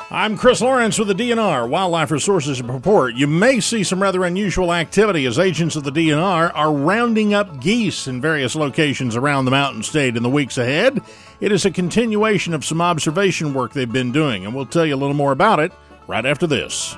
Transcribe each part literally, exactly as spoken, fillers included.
I'm Chris Lawrence with the D N R Wildlife Resources Report. You may see some rather unusual activity as agents of the D N R are rounding up geese in various locations around the Mountain State in the weeks ahead. It is a continuation of some observation work they've been doing, and we'll tell you a little more about it right after this.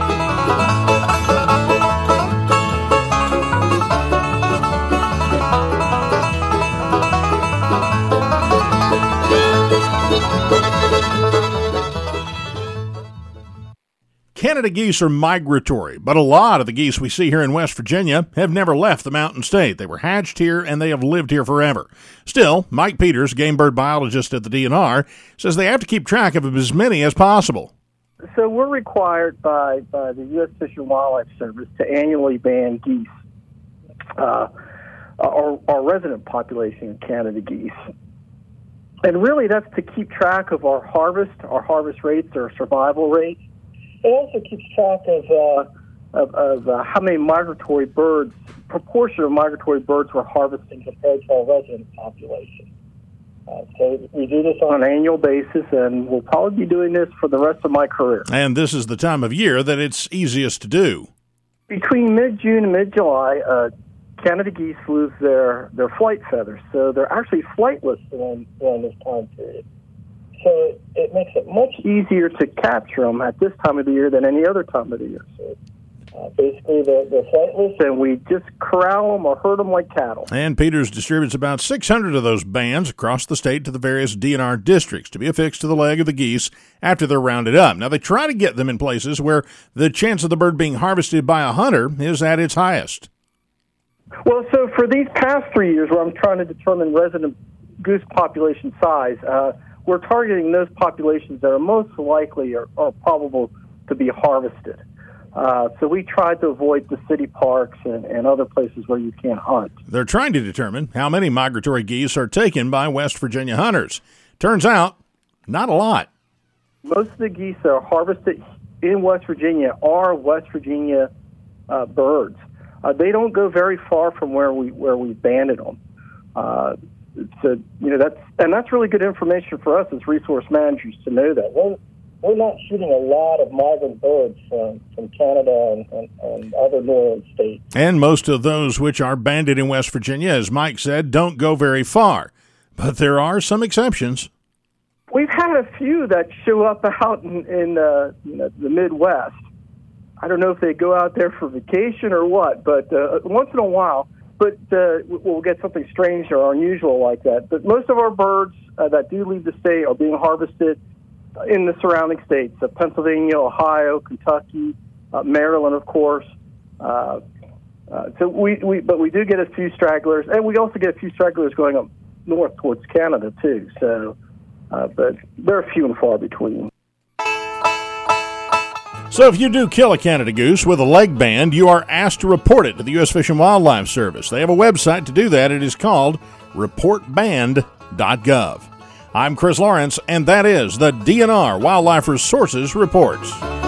Canada geese are migratory, but a lot of the geese we see here in West Virginia have never left the Mountain State. They were hatched here, and they have lived here forever. Still, Mike Peters, game bird biologist at the D N R, says they have to keep track of as many as possible. So we're required by, by the U S Fish and Wildlife Service to annually ban geese, uh, our, our resident population of Canada geese. And really that's to keep track of our harvest, our harvest rates, our survival rates. It also keeps track of, uh, of, of uh, how many migratory birds, proportion of migratory birds we're harvesting compared to our resident population. Uh, so we do this on an annual basis, and we'll probably be doing this for the rest of my career. And this is the time of year that it's easiest to do. Between mid-June and mid-July, uh, Canada geese lose their, their flight feathers, so they're actually flightless during, during this time period. So it, it makes it much easier to capture them at this time of the year than any other time of the year. So uh, basically, they're, they're flightless, and we just corral them or herd them like cattle. And Peters distributes about six hundred of those bands across the state to the various D N R districts to be affixed to the leg of the geese after they're rounded up. Now, they try to get them in places where the chance of the bird being harvested by a hunter is at its highest. Well, so for these past three years where I'm trying to determine resident goose population size, uh, we're targeting those populations that are most likely or, or probable to be harvested. Uh, so we tried to avoid the city parks and, and other places where you can't hunt. They're trying to determine how many migratory geese are taken by West Virginia hunters. Turns out, not a lot. Most of the geese that are harvested in West Virginia are West Virginia uh, birds. Uh, they don't go very far from where we where we banded them. Uh, So, you know, that's, and that's really good information for us as resource managers to know that. We're, we're not shooting a lot of migrant birds from, from Canada and, and, and other northern states. And most of those which are banded in West Virginia, as Mike said, don't go very far. But there are some exceptions. We've had a few that show up out in, in uh, you know, the Midwest. I don't know if they go out there for vacation or what, but uh, once in a while. But uh, we'll get something strange or unusual like that. But most of our birds uh, that do leave the state are being harvested in the surrounding states, uh, Pennsylvania, Ohio, Kentucky, uh, Maryland, of course. Uh, uh, so we, we, but we do get a few stragglers, and we also get a few stragglers going up north towards Canada, too. So, uh, but they're few and far between. So if you do kill a Canada goose with a leg band, you are asked to report it to the U S Fish and Wildlife Service. They have a website to do that. It is called report band dot gov. I'm Chris Lawrence, and that is the D N R Wildlife Resources Report.